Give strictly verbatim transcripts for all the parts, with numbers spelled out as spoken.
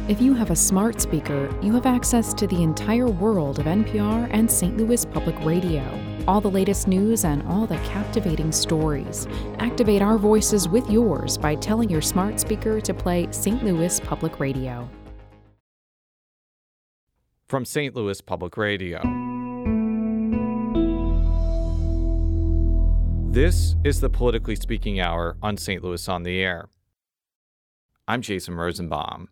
If you have a smart speaker, you have access to the entire world of N P R and Saint Louis Public Radio. All the latest news and all the captivating stories. Activate our voices with yours by telling your smart speaker to play Saint Louis Public Radio. From Saint Louis Public Radio. This is the Politically Speaking Hour on Saint Louis on the Air. I'm Jason Rosenbaum.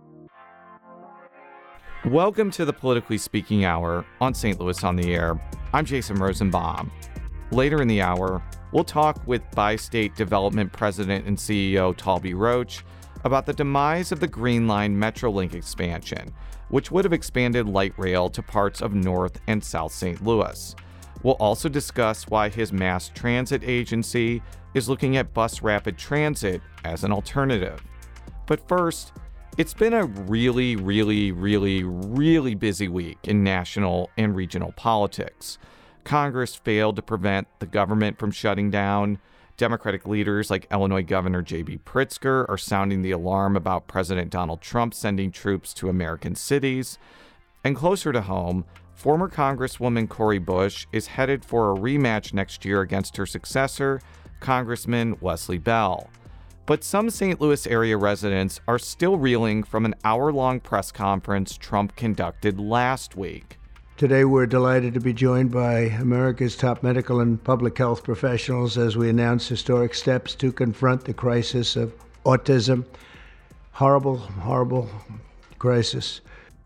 Welcome to the Politically Speaking Hour on Saint Louis on the Air. I'm Jason Rosenbaum. Later in the hour, we'll talk with Bi-State Development President and C E O Talby Roach about the demise of the Green Line Metrolink expansion, which would have expanded light rail to parts of North and South Saint Louis. We'll also discuss why his mass transit agency is looking at bus rapid transit as an alternative. But first, it's been a really, really, really, really busy week in national and regional politics. Congress failed to prevent the government from shutting down. Democratic leaders like Illinois Governor J B Pritzker are sounding the alarm about President Donald Trump sending troops to American cities. And closer to home, former Congresswoman Cori Bush is headed for a rematch next year against her successor, Congressman Wesley Bell. But some Saint Louis area residents are still reeling from an hour-long press conference Trump conducted last week. Today, we're delighted to be joined by America's top medical and public health professionals as we announce historic steps to confront the crisis of autism. Horrible, horrible crisis.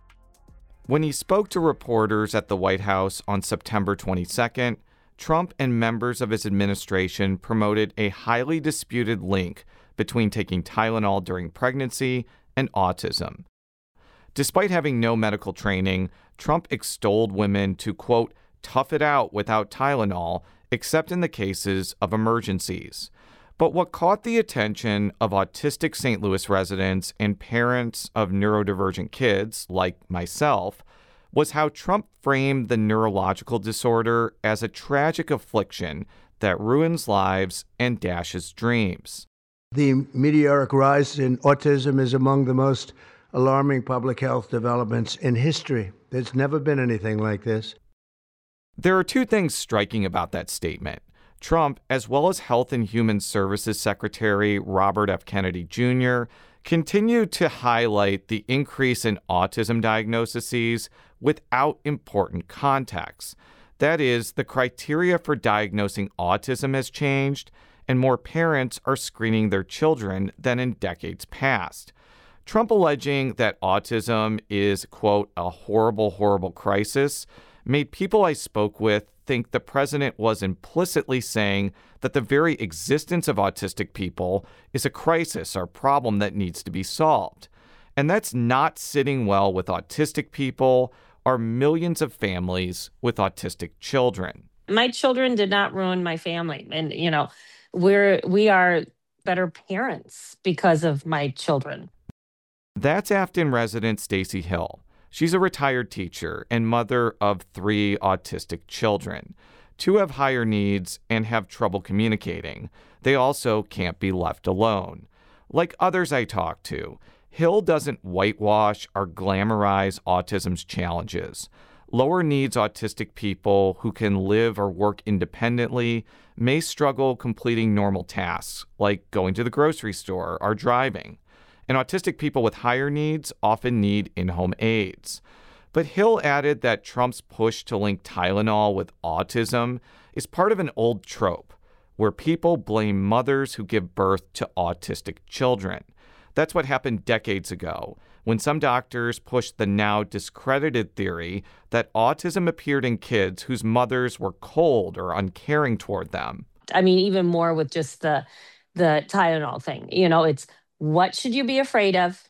When he spoke to reporters at the White House on September twenty-second, Trump and members of his administration promoted a highly disputed link between taking Tylenol during pregnancy and autism. Despite having no medical training, Trump extolled women to, quote, tough it out without Tylenol, except in the cases of emergencies. But what caught the attention of autistic Saint Louis residents and parents of neurodivergent kids, like myself, was how Trump framed the neurological disorder as a tragic affliction that ruins lives and dashes dreams. The meteoric rise in autism is among the most alarming public health developments in history. There's never been anything like this. There are two things striking about that statement. Trump, as well as Health and Human Services Secretary Robert F. Kennedy Junior, continued to highlight the increase in autism diagnoses without important context. That is, the criteria for diagnosing autism has changed, and more parents are screening their children than in decades past. Trump alleging that autism is, quote, a horrible, horrible crisis made people I spoke with think the president was implicitly saying that the very existence of autistic people is a crisis or problem that needs to be solved. And that's not sitting well with autistic people or millions of families with autistic children. My children did not ruin my family. And, you know, we're, we are better parents because of my children. That's Afton resident Stacy Hill. She's a retired teacher and mother of three autistic children. Two have higher needs and have trouble communicating. They also can't be left alone. Like others I talk to, Hill doesn't whitewash or glamorize autism's challenges. Lower needs autistic people who can live or work independently may struggle completing normal tasks, like going to the grocery store or driving. And autistic people with higher needs often need in-home aids. But Hill added that Trump's push to link Tylenol with autism is part of an old trope, where people blame mothers who give birth to autistic children. That's what happened decades ago, when some doctors pushed the now discredited theory that autism appeared in kids whose mothers were cold or uncaring toward them. I mean, even more with just the the Tylenol thing. You know, it's what should you be afraid of?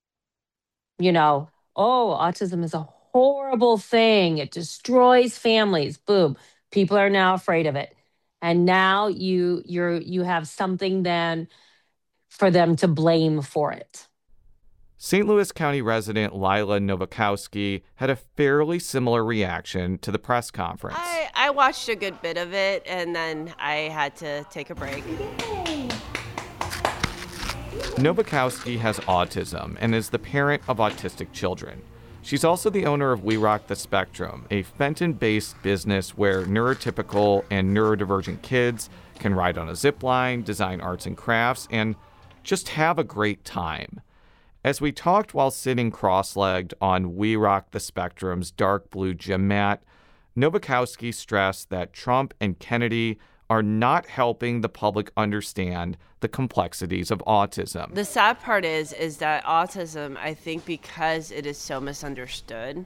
You know, oh, autism is a horrible thing. It destroys families. Boom. People are now afraid of it. And now you you're you have something then for them to blame for it. Saint Louis County resident Lila Novakowski had a fairly similar reaction to the press conference. I, I watched a good bit of it, and then I had to take a break. Nowakowski has autism and is the parent of autistic children. She's also the owner of We Rock the Spectrum, a Fenton-based business where neurotypical and neurodivergent kids can ride on a zip line, design arts and crafts, and just have a great time. As we talked while sitting cross-legged on We Rock the Spectrum's dark blue gym mat, Nowakowski stressed that Trump and Kennedy are not helping the public understand the complexities of autism. The sad part is, is that autism, I think because it is so misunderstood,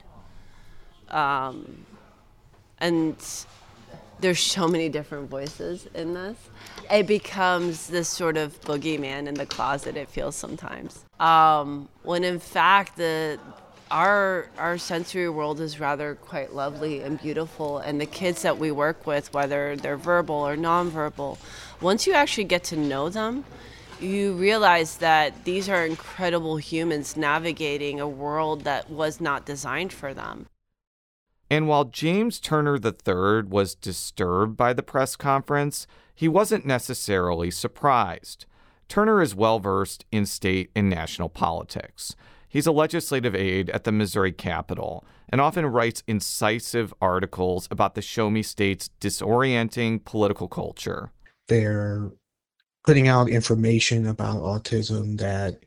um, and there's so many different voices in this, it becomes this sort of boogeyman in the closet, it feels sometimes. Um, when in fact, the Our our sensory world is rather quite lovely and beautiful, and the kids that we work with, whether they're verbal or nonverbal, once you actually get to know them, you realize that these are incredible humans navigating a world that was not designed for them. And while James Turner the third was disturbed by the press conference, he wasn't necessarily surprised. Turner is well-versed in state and national politics. He's a legislative aide at the Missouri Capitol and often writes incisive articles about the Show Me State's disorienting political culture. They're putting out information about autism that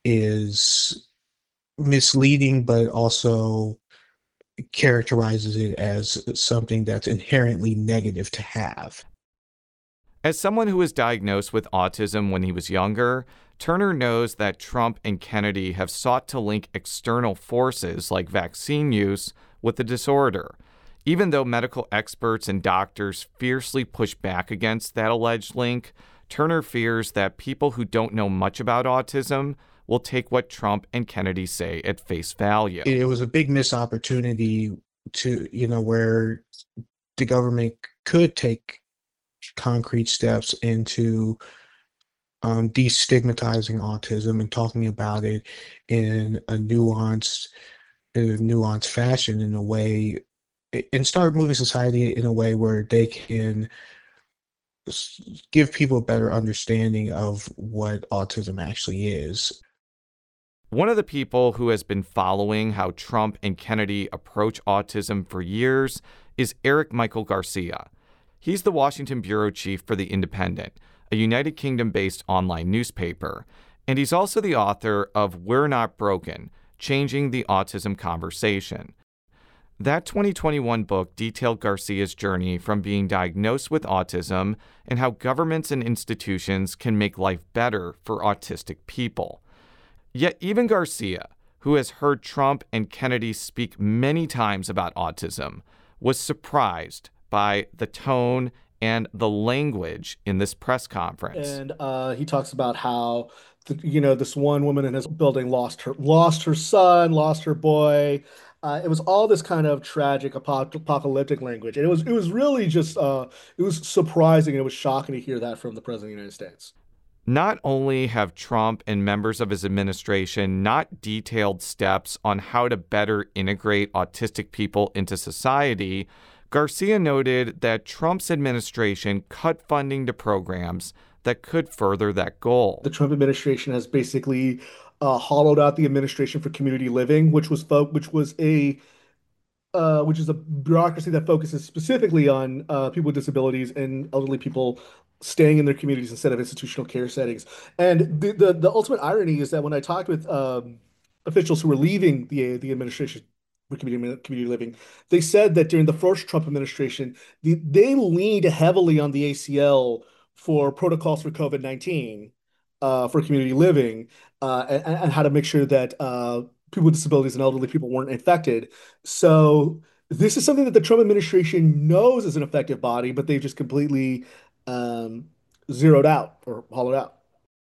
is misleading, but also characterizes it as something that's inherently negative to have. As someone who was diagnosed with autism when he was younger, Turner knows that Trump and Kennedy have sought to link external forces like vaccine use with the disorder. Even though medical experts and doctors fiercely push back against that alleged link, Turner fears that people who don't know much about autism will take what Trump and Kennedy say at face value. It was a big missed opportunity to, you know, where the government could take concrete steps into Um, destigmatizing autism and talking about it in a nuanced, in a nuanced fashion, in a way, and start moving society in a way where they can give people a better understanding of what autism actually is. One of the people who has been following how Trump and Kennedy approach autism for years is Eric Michael Garcia. He's the Washington bureau chief for The Independent, a United Kingdom-based online newspaper, and he's also the author of We're Not Broken, Changing the Autism Conversation. That twenty twenty-one book detailed Garcia's journey from being diagnosed with autism and how governments and institutions can make life better for autistic people. Yet even Garcia, who has heard Trump and Kennedy speak many times about autism, was surprised by the tone and the language in this press conference. And uh, he talks about how, the, you know, this one woman in his building lost her lost her son, lost her boy. Uh, it was all this kind of tragic apoc- apocalyptic language, and it was it was really just uh, it was surprising and it was shocking to hear that from the president of the United States. Not only have Trump and members of his administration not detailed steps on how to better integrate autistic people into society, Garcia noted that Trump's administration cut funding to programs that could further that goal. The Trump administration has basically uh, hollowed out the Administration for Community Living, which was fo- which was a uh, which is a bureaucracy that focuses specifically on uh, people with disabilities and elderly people staying in their communities instead of institutional care settings. And the the, the ultimate irony is that when I talked with um, officials who were leaving the the administration for community, community living, they said that during the first Trump administration, the, they leaned heavily on the A C L for protocols for COVID nineteen, uh, for community living, uh, and, and how to make sure that uh, people with disabilities and elderly people weren't infected. So this is something that the Trump administration knows is an effective body, but they've just completely um, zeroed out or hollowed out.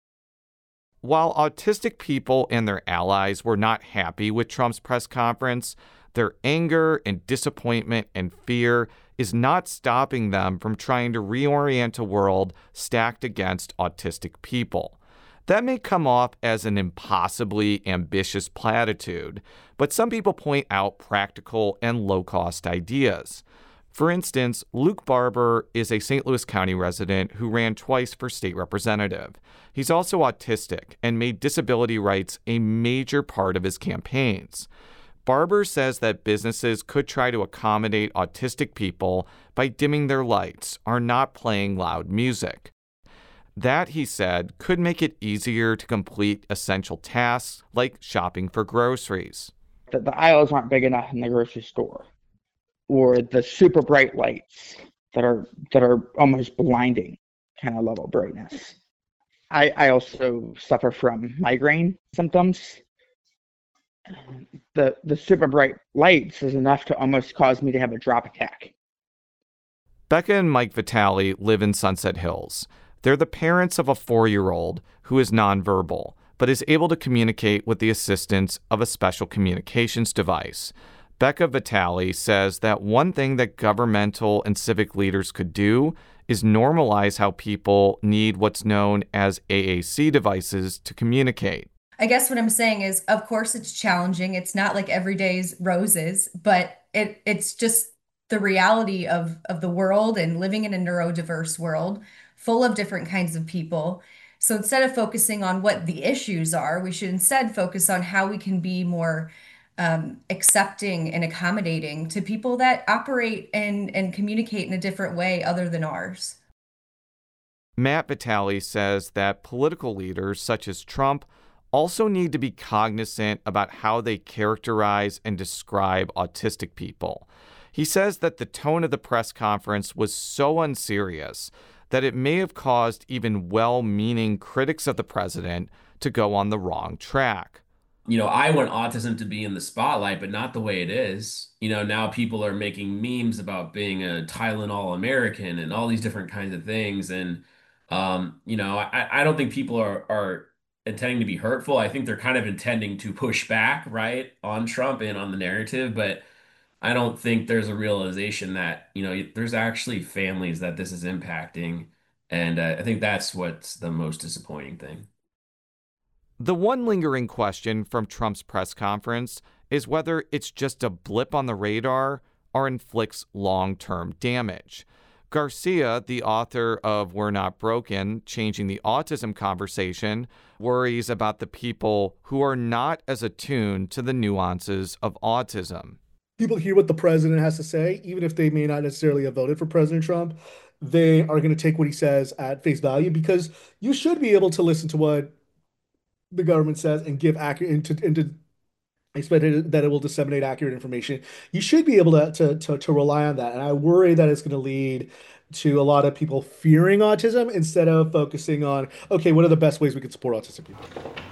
While autistic people and their allies were not happy with Trump's press conference, their anger and disappointment and fear is not stopping them from trying to reorient a world stacked against autistic people. That may come off as an impossibly ambitious platitude, but some people point out practical and low-cost ideas. For instance, Luke Barber is a Saint Louis County resident who ran twice for state representative. He's also autistic and made disability rights a major part of his campaigns. Barber says that businesses could try to accommodate autistic people by dimming their lights or not playing loud music. That, he said, could make it easier to complete essential tasks like shopping for groceries. The, the aisles aren't big enough in the grocery store, or the super bright lights that are that are almost blinding kind of level brightness. I, I also suffer from migraine symptoms. The the super bright lights is enough to almost cause me to have a drop attack. Becca and Mike Vitale live in Sunset Hills. They're the parents of a four-year-old who is nonverbal, but is able to communicate with the assistance of a special communications device. Becca Vitale says that one thing that governmental and civic leaders could do is normalize how people need what's known as A A C devices to communicate. I guess what I'm saying is, of course, it's challenging. It's not like every day's roses, but it it's just the reality of, of the world and living in a neurodiverse world full of different kinds of people. So instead of focusing on what the issues are, we should instead focus on how we can be more um, accepting and accommodating to people that operate and, and communicate in a different way other than ours. Matt Vitale says that political leaders such as Trump also need to be cognizant about how they characterize and describe autistic people. He says that the tone of the press conference was so unserious that it may have caused even well-meaning critics of the president to go on the wrong track. You know, I want autism to be in the spotlight, but not the way it is. You know, now people are making memes about being a Tylenol American and all these different kinds of things. And, um, you know, I, I don't think people are, are intending to be hurtful. I think they're kind of intending to push back, right, on Trump and on the narrative. But I don't think there's a realization that, you know, there's actually families that this is impacting. And uh, I think that's what's the most disappointing thing. The one lingering question from Trump's press conference is whether it's just a blip on the radar or inflicts long-term damage. Garcia, the author of We're Not Broken, Changing the Autism Conversation, worries about the people who are not as attuned to the nuances of autism. People hear what the president has to say, even if they may not necessarily have voted for President Trump. They are going to take what he says at face value, because you should be able to listen to what the government says and give accurate and to, and to expect that it will disseminate accurate information. You should be able to, to to to rely on that. And I worry that it's going to lead to a lot of people fearing autism instead of focusing on, okay, what are the best ways we can support autistic people?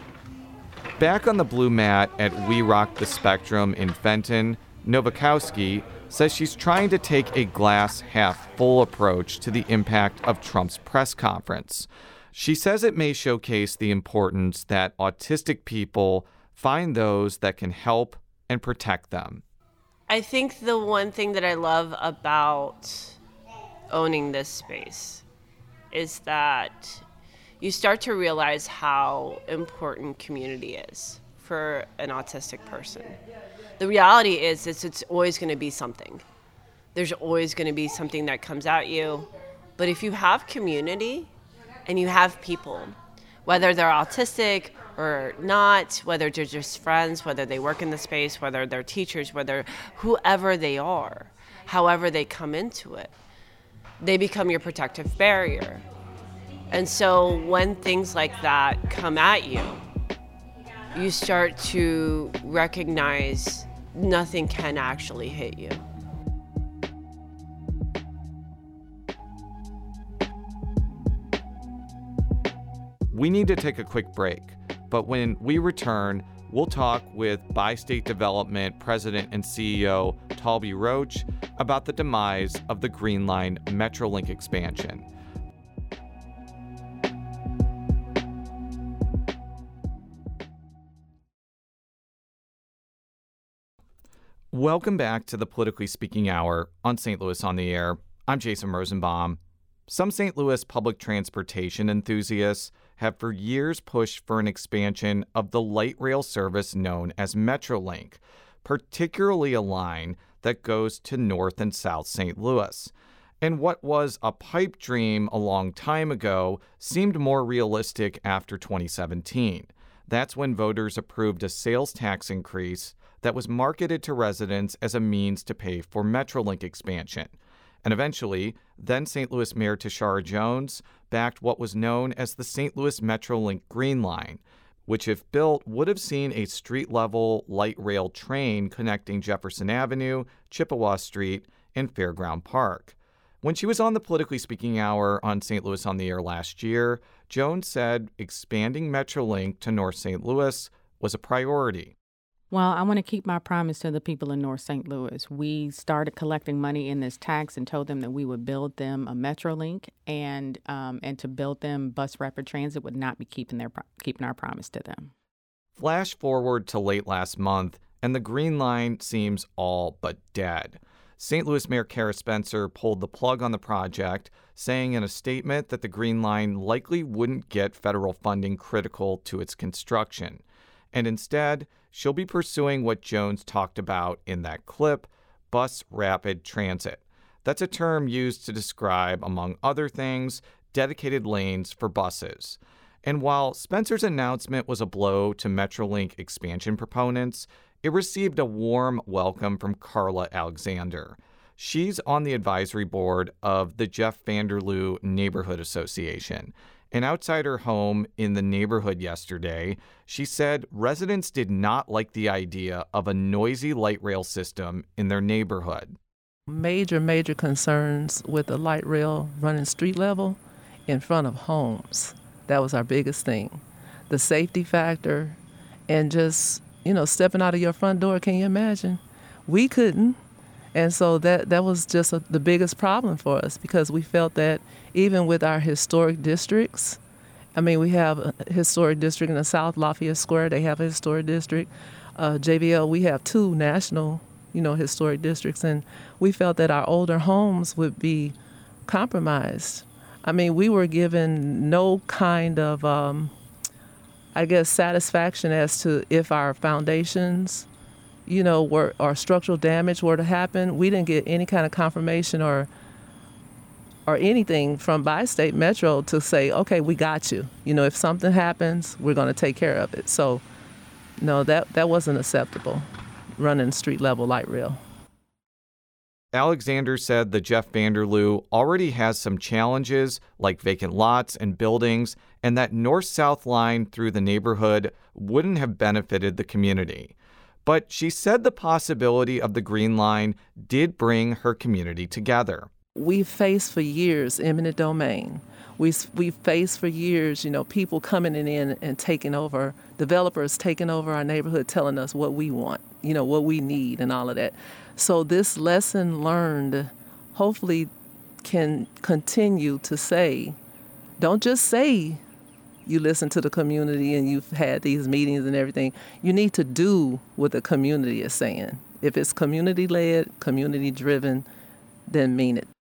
Back on the blue mat at We Rock the Spectrum in Fenton, Nowakowski says she's trying to take a glass half full approach to the impact of Trump's press conference. She says it may showcase the importance that autistic people find those that can help and protect them. I think the one thing that I love about owning this space is that you start to realize how important community is for an autistic person. The reality is it's, it's always going to be something. There's always going to be something that comes at you. But if you have community and you have people, whether they're autistic or not, whether they're just friends, whether they work in the space, whether they're teachers, whether whoever they are, however they come into it, they become your protective barrier. And so when things like that come at you, you start to recognize nothing can actually hit you. We need to take a quick break, but when we return, we'll talk with Bi-State Development President and C E O Talby Roach about the demise of the Green Line Metrolink expansion. Welcome back to the Politically Speaking Hour on Saint Louis on the Air. I'm Jason Rosenbaum. Some Saint Louis public transportation enthusiasts have for years pushed for an expansion of the light rail service known as Metrolink, particularly a line that goes to North and South Saint Louis. And what was a pipe dream a long time ago seemed more realistic after twenty seventeen. That's when voters approved a sales tax increase that was marketed to residents as a means to pay for Metrolink expansion. And eventually, then Saint Louis Mayor Tishaura Jones backed what was known as the Saint Louis Metrolink Green Line, which, if built, would have seen a street-level light rail train connecting Jefferson Avenue, Chippewa Street, and Fairground Park. When she was on the Politically Speaking Hour on Saint Louis on the Air last year, Jones said expanding Metrolink to North Saint Louis was a priority. Well, I want to keep my promise to the people in North Saint Louis. We started collecting money in this tax and told them that we would build them a Metrolink, and um, and to build them bus rapid transit would not be keeping their keeping our promise to them. Flash forward to late last month, and the Green Line seems all but dead. Saint Louis Mayor Cara Spencer pulled the plug on the project, saying in a statement that the Green Line likely wouldn't get federal funding critical to its construction. And instead, she'll be pursuing what Jones talked about in that clip, bus rapid transit. That's a term used to describe, among other things, dedicated lanes for buses. And while Spencer's announcement was a blow to Metrolink expansion proponents, it received a warm welcome from Carla Alexander. She's on the advisory board of the Jeff Vanderloo Neighborhood Association. And outside her home in the neighborhood yesterday, she said residents did not like the idea of a noisy light rail system in their neighborhood. Major, major concerns with the light rail running street level in front of homes. That was our biggest thing. The safety factor and just, you know, stepping out of your front door, can you imagine? We couldn't. And so that, that was just a, the biggest problem for us, because we felt that even with our historic districts, I mean, we have a historic district in the South, Lafayette Square, they have a historic district. Uh, J B L, we have two national, you know, historic districts, and we felt that our older homes would be compromised. I mean, we were given no kind of, um, I guess, satisfaction as to if our foundations, you know, were or structural damage were to happen. We didn't get any kind of confirmation or or anything from Bi-State Metro to say, okay, we got you. You know, if something happens, we're going to take care of it. So, no, that, that wasn't acceptable, running street level light rail. Alexander said the Jeff Vanderloo already has some challenges like vacant lots and buildings, and that north-south line through the neighborhood wouldn't have benefited the community. But she said the possibility of the Green Line did bring her community together. We faced for years eminent domain. We we faced for years, you know, people coming in and taking over, developers taking over our neighborhood, telling us what we want, you know, what we need and all of that. So this lesson learned hopefully can continue to say, don't just say you listen to the community and you've had these meetings and everything. You need to do what the community is saying. If it's community-led, community-driven, then mean it.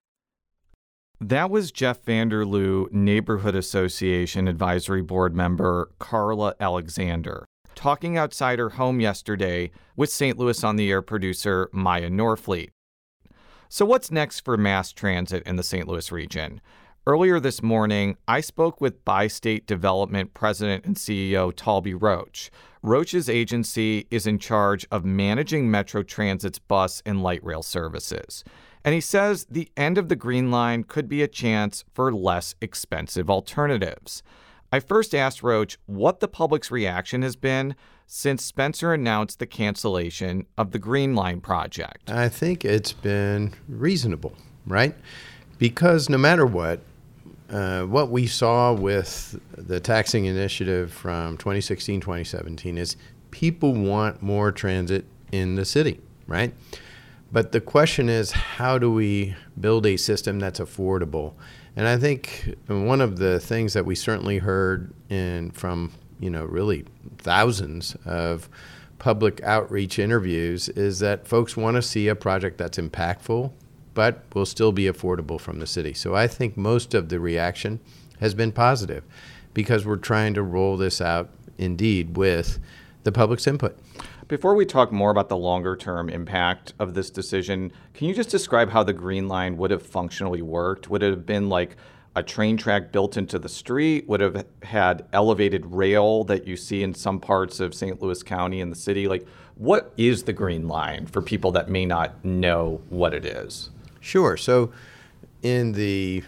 That was Jeff Vanderloo Neighborhood Association Advisory Board member Carla Alexander talking outside her home yesterday with Saint Louis on the Air producer Maya Norfleet. So what's next for mass transit in the Saint Louis region? Earlier this morning, I spoke with Bi-State Development President and C E O Talby Roach. Roach's agency is in charge of managing Metro Transit's bus and light rail services. And he says the end of the Green Line could be a chance for less expensive alternatives. I first asked Roach what the public's reaction has been since Spencer announced the cancellation of the Green Line project. I think it's been reasonable, right? Because no matter what, uh, what we saw with the taxing initiative from twenty sixteen, twenty seventeen is people want more transit in the city, right? But the question is, how do we build a system that's affordable? And I think one of the things that we certainly heard in from, you know, really thousands of public outreach interviews is that folks want to see a project that's impactful, but will still be affordable from the city. So I think most of the reaction has been positive because we're trying to roll this out, indeed, with the public's input. Before we talk more about the longer-term impact of this decision, can you just describe how the Green Line would have functionally worked? Would it have been like a train track built into the street? Would it have had elevated rail that you see in some parts of Saint Louis County and the city? Like, what is the Green Line for people that may not know what it is? Sure. So in the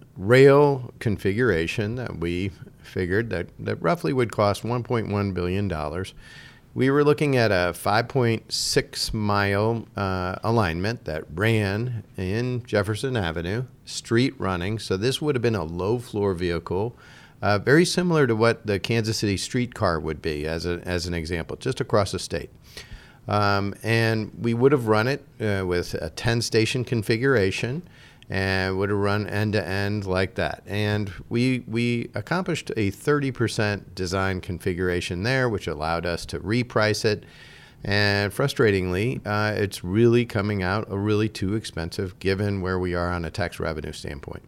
rail configuration that we figured that, that roughly would cost one point one billion dollars, we were looking at a five point six mile uh, alignment that ran in Jefferson Avenue, street running. So this would have been a low floor vehicle, uh, very similar to what the Kansas City streetcar would be, as, a, as an example, just across the state. Um, and we would have run it uh, with a ten station configuration, and would have run end to end like that. And we we accomplished a thirty percent design configuration there, which allowed us to reprice it. And frustratingly, uh, it's really coming out a really too expensive given where we are on a tax revenue standpoint.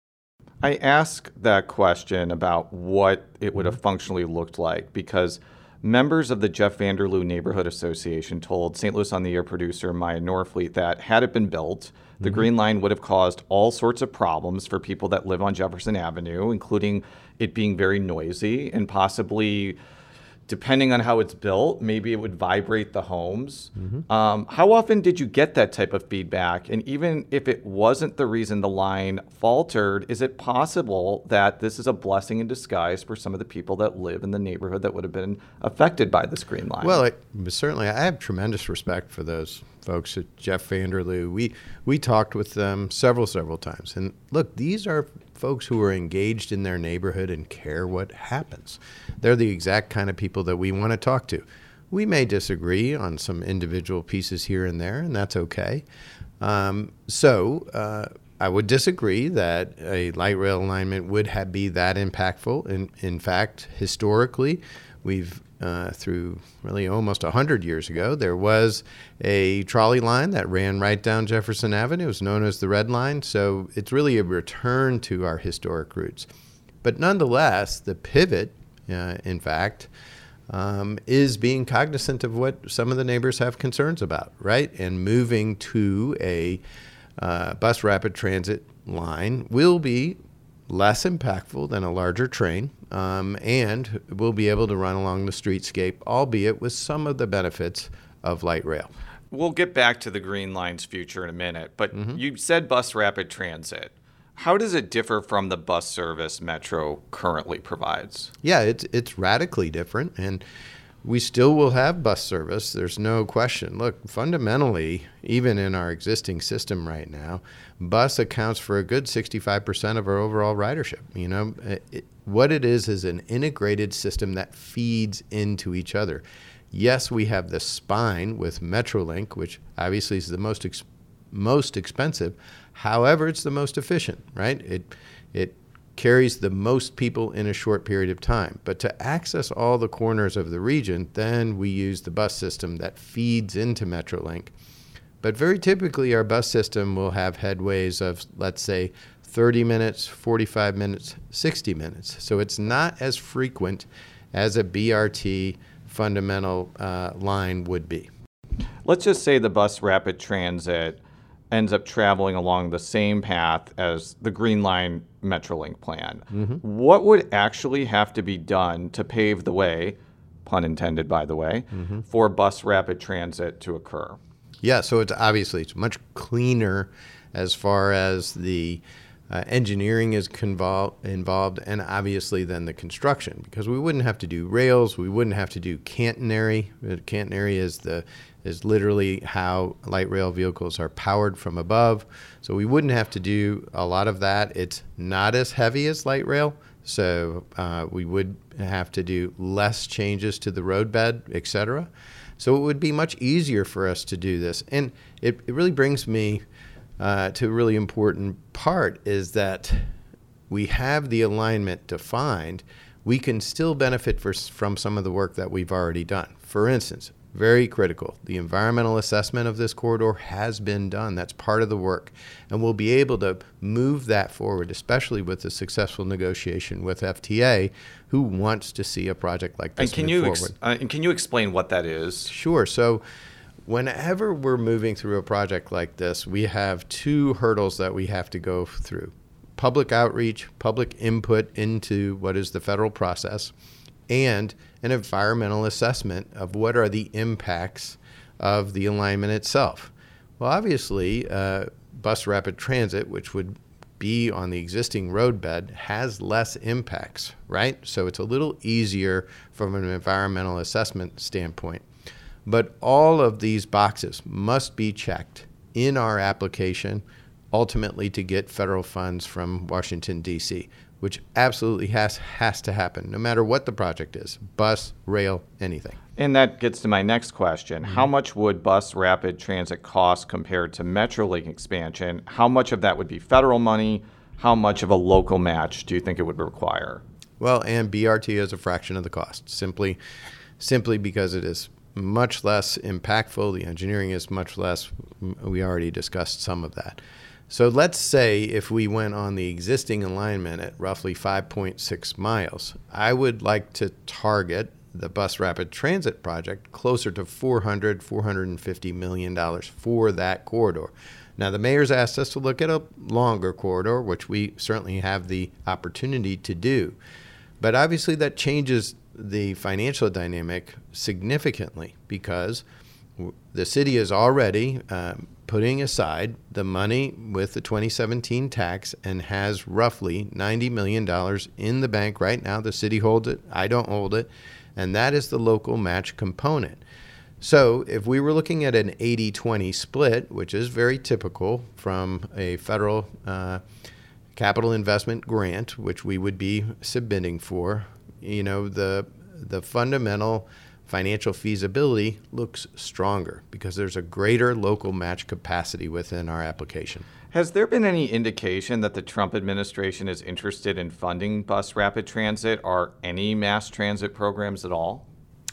I ask that question about what it would have functionally looked like because members of the Jeff Vanderloo Neighborhood Association told Saint Louis on the Air producer Maya Norfleet that had it been built, the mm-hmm. Green Line would have caused all sorts of problems for people that live on Jefferson Avenue, including it being very noisy and possibly, depending on how it's built, maybe it would vibrate the homes. Mm-hmm. Um, how often did you get that type of feedback? And even if it wasn't the reason the line faltered, is it possible that this is a blessing in disguise for some of the people that live in the neighborhood that would have been affected by this Green Line? Well, it, certainly, I have tremendous respect for those folks at Jeff Vanderloo. We we talked with them several, several times. And look, these are folks who are engaged in their neighborhood and care what happens. They're the exact kind of people that we want to talk to. We may disagree on some individual pieces here and there, and that's okay. Um, so uh, I would disagree that a light rail alignment would have be that impactful. In, in fact, historically, we've Uh, through really almost one hundred years ago, there was a trolley line that ran right down Jefferson Avenue. It was known as the Red Line. So it's really a return to our historic roots. But nonetheless, the pivot, uh, in fact, um, is being cognizant of what some of the neighbors have concerns about, right? And moving to a uh, bus rapid transit line will be less impactful than a larger train, um, and we'll be able to run along the streetscape, albeit with some of the benefits of light rail. We'll get back to the Green Line's future in a minute, but Mm-hmm. you said bus rapid transit. How does it differ from the bus service Metro currently provides? Yeah, it's it's radically different, and we still will have bus service. There's no question. Look, fundamentally, even in our existing system right now, bus accounts for a good sixty-five percent of our overall ridership. You know, it, what it is is an integrated system that feeds into each other. Yes, we have the spine with Metrolink, which obviously is the most ex- most expensive. However, it's the most efficient, right? It it carries the most people in a short period of time. But to access all the corners of the region, then we use the bus system that feeds into Metrolink. But very typically, our bus system will have headways of, let's say, thirty minutes, forty-five minutes, sixty minutes. So it's not as frequent as a B R T fundamental uh, line would be. Let's just say the bus rapid transit ends up traveling along the same path as the Green Line Metrolink plan. Mm-hmm. What would actually have to be done to pave the way, pun intended by the way, Mm-hmm. for bus rapid transit to occur? Yeah, so it's obviously it's much cleaner as far as the uh, engineering is convol- involved, and obviously then the construction, because we wouldn't have to do rails, we wouldn't have to do catenary. Catenary is the is literally how light rail vehicles are powered from above. So we wouldn't have to do a lot of that. It's not as heavy as light rail, so uh, we would have to do less changes to the roadbed, et cetera. So it would be much easier for us to do this. And it, it really brings me uh, to a really important part is that we have the alignment defined. We can still benefit for, from some of the work that we've already done. For instance, very critical. The environmental assessment of this corridor has been done. That's part of the work. And we'll be able to move that forward, especially with the successful negotiation with F T A, who wants to see a project like this and can move you forward. Ex- uh, and can you explain what that is? Sure. So whenever we're moving through a project like this, we have two hurdles that we have to go through. Public outreach, public input into what is the federal process, and an environmental assessment of what are the impacts of the alignment itself. Well, obviously, uh, bus rapid transit, which would be on the existing roadbed, has less impacts, right? So it's a little easier from an environmental assessment standpoint. But all of these boxes must be checked in our application, ultimately to get federal funds from Washington, D C, which absolutely has has to happen, no matter what the project is, bus, rail, anything. And that gets to my next question. Mm-hmm. How much would bus rapid transit cost compared to Metrolink expansion? How much of that would be federal money? How much of a local match do you think it would require? Well, and B R T is a fraction of the cost, simply, simply because it is much less impactful. The engineering is much less. We already discussed some of that. So let's say if we went on the existing alignment at roughly five point six miles, I would like to target the bus rapid transit project closer to four hundred, four hundred fifty million dollars for that corridor. Now, the mayor's asked us to look at a longer corridor, which we certainly have the opportunity to do. But obviously that changes the financial dynamic significantly, because the city is already um, putting aside the money with the twenty seventeen tax and has roughly ninety million dollars in the bank right now. The city holds it, I don't hold it, and that is the local match component. So if we were looking at an eighty twenty split, which is very typical from a federal uh, capital investment grant, which we would be submitting for, you know, the the fundamental financial feasibility looks stronger because there's a greater local match capacity within our application. Has there been any indication that the Trump administration is interested in funding bus rapid transit or any mass transit programs at all?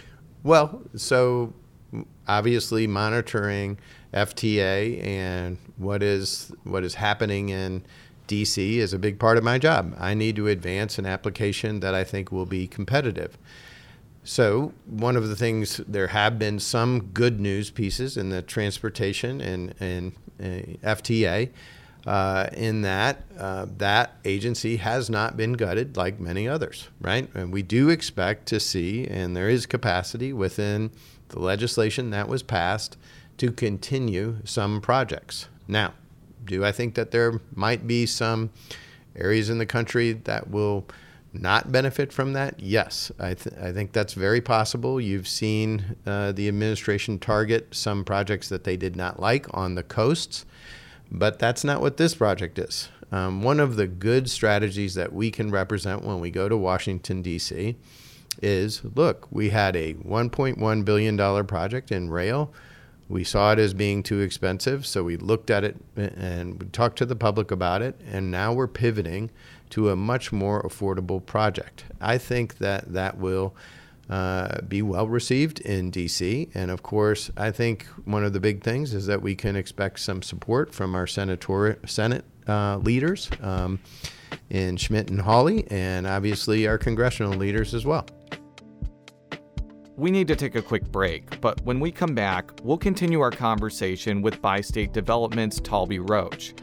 Well, so obviously monitoring F T A and what is what is happening in D C is a big part of my job. I need to advance an application that I think will be competitive. So one of the things, there have been some good news pieces in the transportation and, and uh, F T A uh, in that uh, that agency has not been gutted like many others, right? And we do expect to see, and there is capacity within the legislation that was passed to continue some projects. Now, do I think that there might be some areas in the country that will not benefit from that? Yes, I, th- I think that's very possible. You've seen uh, the administration target some projects that they did not like on the coasts, but that's not what this project is. Um, one of the good strategies that we can represent when we go to Washington, D C is, look, we had a one point one billion dollars project in rail. We saw it as being too expensive, so we looked at it and we talked to the public about it, and now we're pivoting to a much more affordable project. I think that that will uh, be well received in D C, and of course, I think one of the big things is that we can expect some support from our senator, Senate uh, leaders um, in Schmidt and Hawley, and obviously our congressional leaders as well. We need to take a quick break, but when we come back, we'll continue our conversation with Bi-State Development's Talby Roach.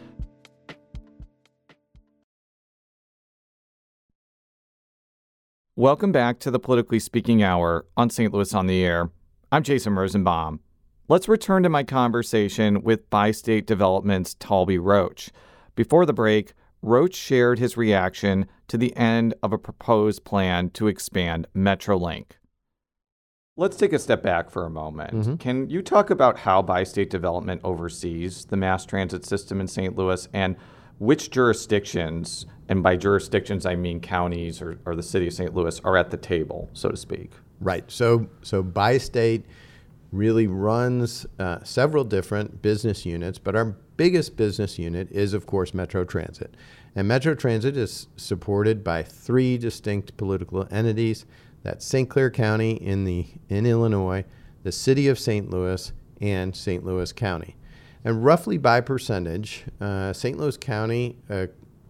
Welcome back to the Politically Speaking Hour on Saint Louis on the Air. I'm Jason Rosenbaum. Let's return to my conversation with Bi-State Development's Talby Roach. Before the break, Roach shared his reaction to the end of a proposed plan to expand Metrolink. Let's take a step back for a moment. Mm-hmm. Can you talk about how Bi-State Development oversees the mass transit system in Saint Louis, and which jurisdictions, and by jurisdictions I mean counties or, or the city of Saint Louis, are at the table, so to speak? Right. So, so Bi-State really runs uh, several different business units, but our biggest business unit is, of course, Metro Transit. And Metro Transit is supported by three distinct political entities. That's Saint Clair County in the in Illinois, the city of Saint Louis, and Saint Louis County. And roughly by percentage, uh, Saint Louis County uh,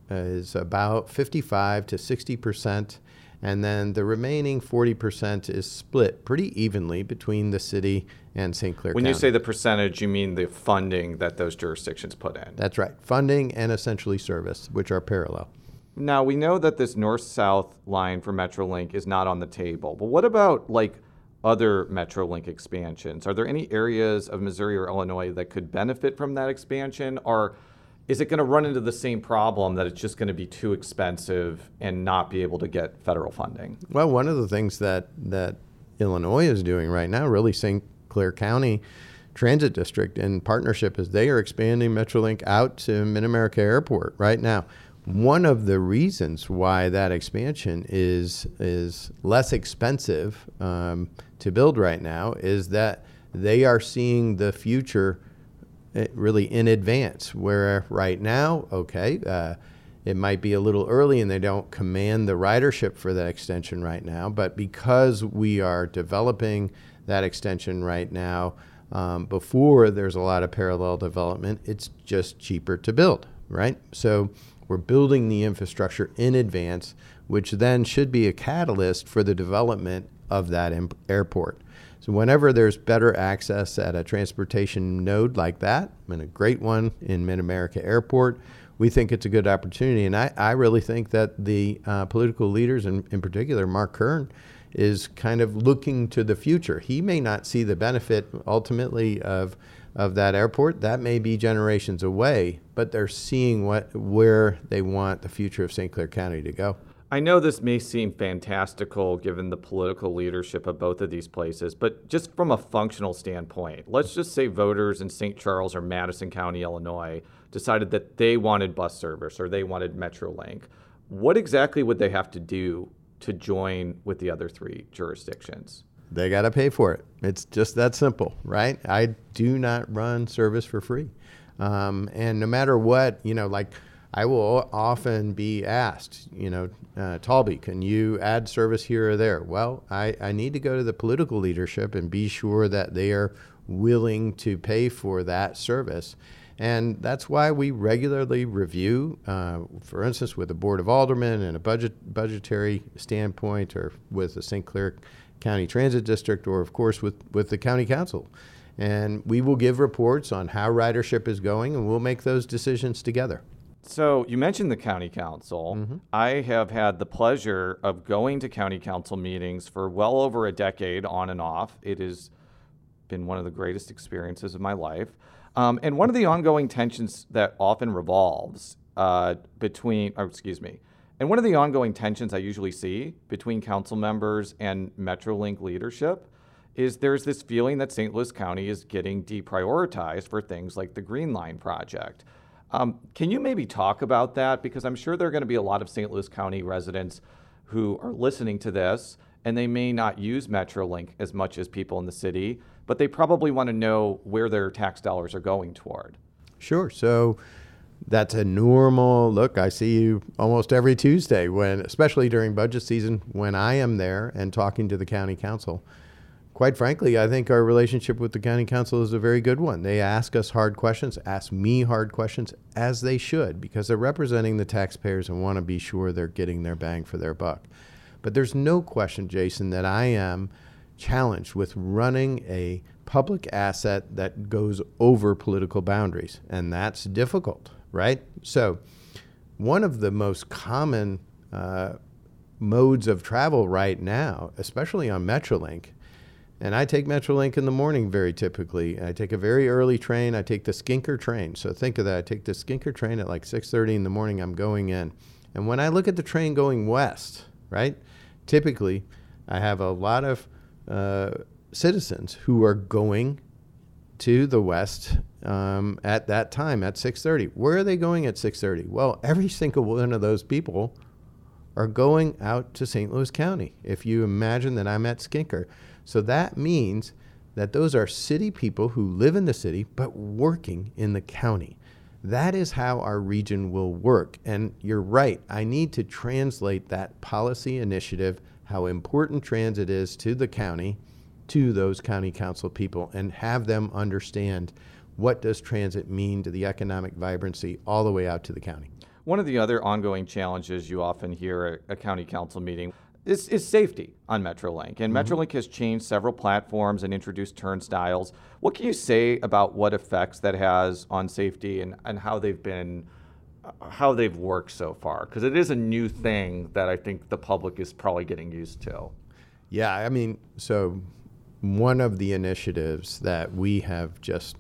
is about fifty-five to sixty percent, and then the remaining forty percent is split pretty evenly between the city and Saint Clair When County. you say the percentage, you mean the funding that those jurisdictions put in? That's right. Funding and essentially service, which are parallel. Now, we know that this north-south line for Metrolink is not on the table, but what about, like, other Metrolink expansions? Are there any areas of Missouri or Illinois that could benefit from that expansion, or is it going to run into the same problem that it's just going to be too expensive and not be able to get federal funding? Well, one of the things that, that Illinois is doing right now, really Saint Clair County Transit District in partnership, is they are expanding Metrolink out to Mid-America Airport right now. One of the reasons why that expansion is is less expensive um, to build right now is that they are seeing the future really in advance, where right now, okay, uh, it might be a little early and they don't command the ridership for that extension right now, but because we are developing that extension right now, um, before there's a lot of parallel development, it's just cheaper to build, right? So we're building the infrastructure in advance, which then should be a catalyst for the development of that imp- airport. So whenever there's better access at a transportation node like that, and a great one in Mid-America Airport, we think it's a good opportunity. And I, I really think that the uh, political leaders, and in particular Mark Kern, is kind of looking to the future. He may not see the benefit ultimately of of that airport. That may be generations away, but they're seeing what where they want the future of Saint Clair County to go. I know this may seem fantastical given the political leadership of both of these places, but just from a functional standpoint, let's just say voters in Saint Charles or Madison County, Illinois, decided that they wanted bus service or they wanted Metrolink. What exactly would they have to do to join with the other three jurisdictions? They got to pay for it. It's just that simple, right? I do not run service for free. Um, and no matter what, you know, like I will often be asked, you know, uh, Talby, can you add service here or there? Well, I, I need to go to the political leadership and be sure that they are willing to pay for that service. And that's why we regularly review, uh, for instance, with the Board of Aldermen and a budget budgetary standpoint, or with the Saint Clair County Transit District, or of course with, with the County Council. And we will give reports on how ridership is going, and we'll make those decisions together. So you mentioned the County Council. Mm-hmm. I have had the pleasure of going to County Council meetings for well over a decade on and off. It has been one of the greatest experiences of my life. Um, and one of the ongoing tensions that often revolves uh, between, or excuse me, and one of the ongoing tensions I usually see between council members and Metrolink leadership is there's this feeling that Saint Louis County is getting deprioritized for things like the Green Line project. Um, can you maybe talk about that? Because I'm sure there are going to be a lot of Saint Louis County residents who are listening to this, and they may not use Metrolink as much as people in the city, but they probably want to know where their tax dollars are going toward. Sure. So that's a normal look. I see you almost every Tuesday, when, especially during budget season, when I am there and talking to the county council. Quite frankly, I think our relationship with the county council is a very good one. They ask us hard questions, ask me hard questions, as they should, because they're representing the taxpayers and want to be sure they're getting their bang for their buck. But there's no question, Jason, that I am challenged with running a public asset that goes over political boundaries, and that's difficult, right? So one of the most common uh, modes of travel right now, especially on Metrolink, and I take Metrolink in the morning very typically. I take a very early train. I take the Skinker train. So think of that. I take the Skinker train at like six thirty in the morning. I'm going in. And when I look at the train going west, right, typically I have a lot of uh, citizens who are going to the west um, at that time, at six thirty. Where are they going at six thirty? Well, every single one of those people are going out to Saint Louis County. If you imagine that I'm at Skinker. So that means that those are city people who live in the city but working in the county. That is how our region will work. And you're right, I need to translate that policy initiative, how important transit is to the county, to those county council people and have them understand what does transit mean to the economic vibrancy all the way out to the county. One of the other ongoing challenges you often hear at a county council meeting is, is safety on Metrolink. And mm-hmm. Metrolink has changed several platforms and introduced turnstiles. What can you say about what effects that has on safety and, and how they've been, how they've worked so far? Because it is a new thing that I think the public is probably getting used to. Yeah, I mean, so one of the initiatives that we have just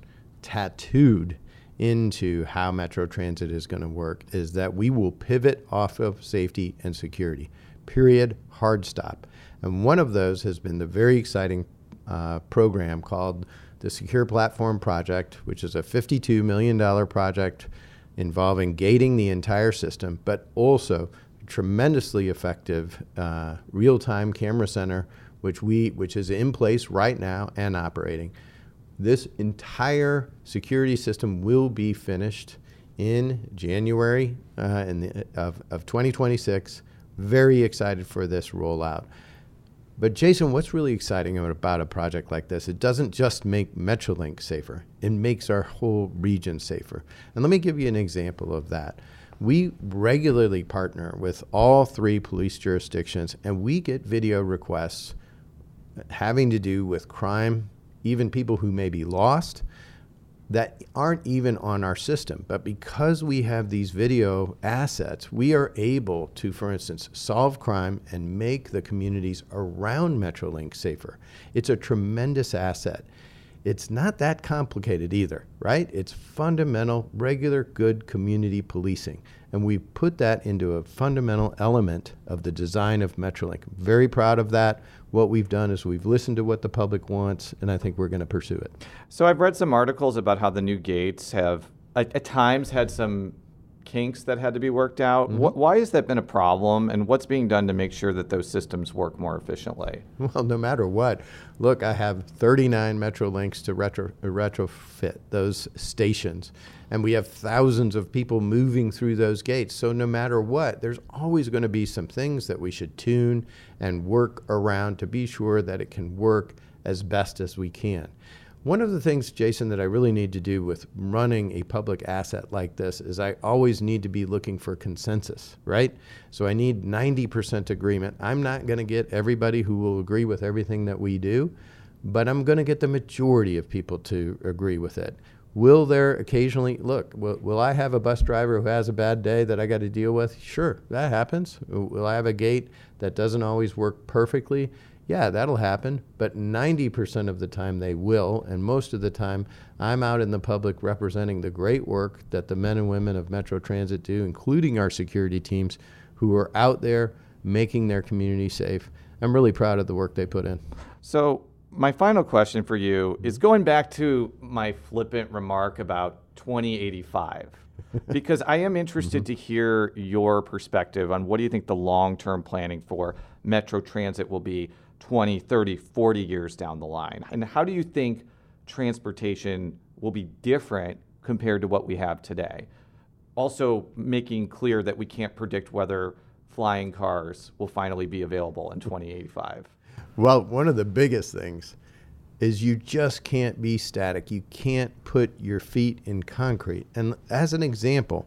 tattooed into how Metro Transit is going to work is that we will pivot off of safety and security, period, hard stop. And one of those has been the very exciting uh, program called the Secure Platform Project, which is a fifty-two million dollars project involving gating the entire system, but also tremendously effective uh, real-time camera center, which we which is in place right now and operating. This entire security system will be finished in January uh, in the, of, of twenty twenty-six. Very excited for this rollout. But Jason, what's really exciting about a project like this, it doesn't just make Metrolink safer, it makes our whole region safer. And let me give you an example of that. We regularly partner with all three police jurisdictions, and we get video requests having to do with crime, even people who may be lost, that aren't even on our system. But because we have these video assets, we are able to, for instance, solve crime and make the communities around Metrolink safer. It's a tremendous asset. It's not that complicated either, right? It's fundamental, regular, good community policing. And we put that into a fundamental element of the design of Metrolink. Very proud of that. What we've done is we've listened to what the public wants, and I think we're going to pursue it. So I've read some articles about how the new gates have, at, at times, had some kinks that had to be worked out. Mm-hmm. Wh- why has that been a problem, and what's being done to make sure that those systems work more efficiently? Well, no matter what. Look, I have thirty-nine Metrolinks to retro, retrofit those stations, and we have thousands of people moving through those gates. So no matter what, there's always going to be some things that we should tune and work around to be sure that it can work as best as we can. One of the things, Jason, that I really need to do with running a public asset like this is I always need to be looking for consensus, right? So I need ninety percent agreement. I'm not going to get everybody who will agree with everything that we do, but I'm going to get the majority of people to agree with it. Will there occasionally, look, will, will I have a bus driver who has a bad day that I got to deal with? Sure, that happens. Will I have a gate that doesn't always work perfectly? Yeah, that'll happen, but ninety percent of the time they will, and most of the time I'm out in the public representing the great work that the men and women of Metro Transit do, including our security teams who are out there making their community safe. I'm really proud of the work they put in. So my final question for you is going back to my flippant remark about twenty eighty-five, because I am interested mm-hmm. to hear your perspective on what do you think the long-term planning for Metro Transit will be twenty, thirty, forty years down the line? And how do you think transportation will be different compared to what we have today? Also making clear that we can't predict whether flying cars will finally be available in twenty eighty-five. Well, one of the biggest things is you just can't be static. You can't put your feet in concrete. And as an example,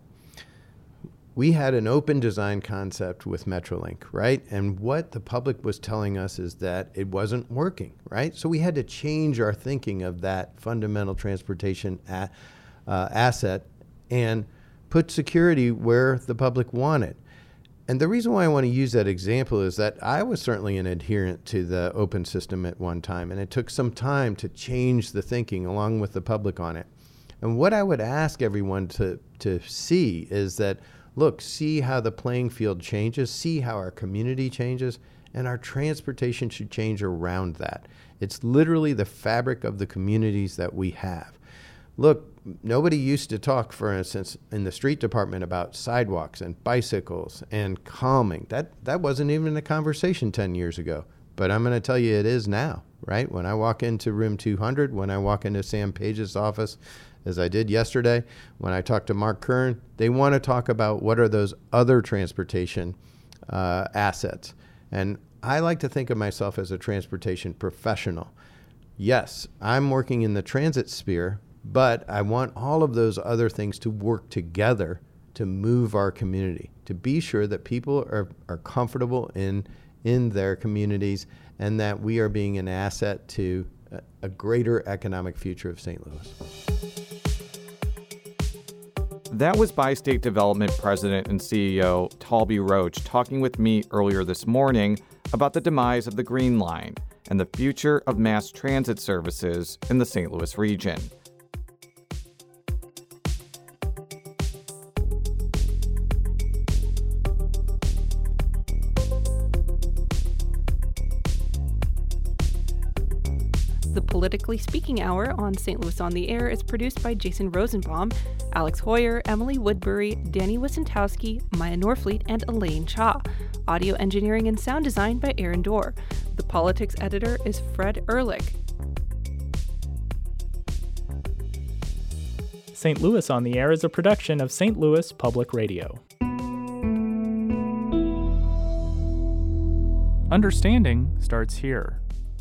we had an open design concept with Metrolink, right? And what the public was telling us is that it wasn't working, right? So we had to change our thinking of that fundamental transportation a, uh, asset and put security where the public wanted. And the reason why I want to use that example is that I was certainly an adherent to the open system at one time, and it took some time to change the thinking along with the public on it. And what I would ask everyone to, to see is that, look, see how the playing field changes, see how our community changes, and our transportation should change around that. It's literally the fabric of the communities that we have. Look, nobody used to talk, for instance, in the street department about sidewalks and bicycles and calming. That that wasn't even a conversation ten years ago. But I'm going to tell you it is now, right? When I walk into room two hundred, when I walk into Sam Page's office, as I did yesterday, when I talked to Mark Kern, they want to talk about what are those other transportation uh, assets. And I like to think of myself as a transportation professional. yes, I'm working in the transit sphere, but I want all of those other things to work together to move our community, to be sure that people are, are comfortable in, in their communities and that we are being an asset to a, a greater economic future of Saint Louis. That was Bi-State Development President and C E O Talby Roach talking with me earlier this morning about the demise of the Green Line and the future of mass transit services in the Saint Louis region. The Politically Speaking Hour on Saint Louis on the Air is produced by Jason Rosenbaum, Alex Hoyer, Emily Woodbury, Danny Wissentowski, Maya Norfleet, and Elaine Cha. Audio engineering and sound design by Aaron Dorr. The politics editor is Fred Ehrlich. Saint Louis on the Air is a production of Saint Louis Public Radio. Understanding starts here.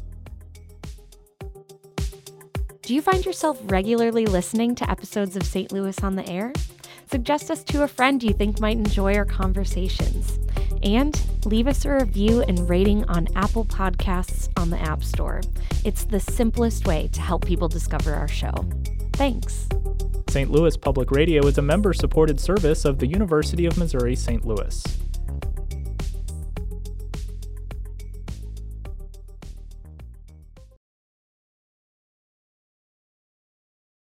Do you find yourself regularly listening to episodes of Saint Louis on the Air? Suggest us to a friend you think might enjoy our conversations. And leave us a review and rating on Apple Podcasts on the App Store. It's the simplest way to help people discover our show. Thanks. Saint Louis Public Radio is a member-supported service of the University of Missouri Saint Louis.